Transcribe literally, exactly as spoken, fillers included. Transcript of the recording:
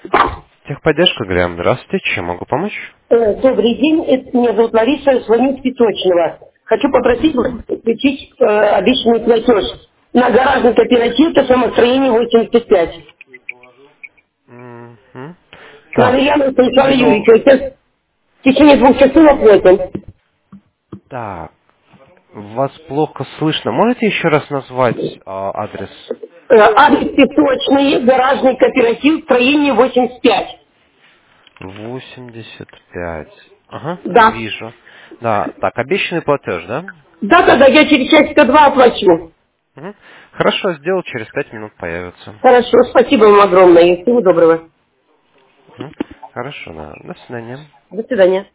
Техподдержка, Грям, здравствуйте, чем могу помочь? Э, Добрый день, это меня зовут Лариса, я звоню с Песочного. Хочу попросить вас включить э, обещанный платеж на гаражный кооператив до самостроения восемьдесят пять. Мгм. С Так, Валерьяном Станиславом но... Юрьевичем. Сейчас в течение двух часов оплатим. Так, вас плохо слышно. Можете еще раз назвать а, адрес? Э, адрес Песочный, гаражный кооператив, строение восемьдесят пять. восемьдесят пять. Ага, Да. вижу. Да, так, обещанный платеж, да? Да-да-да, я через часика два оплачу. Мгм. Хорошо, сделал, через пять минут появится. Хорошо, спасибо вам огромное. Всего доброго. Мгм. Хорошо, да. До свидания. До свидания.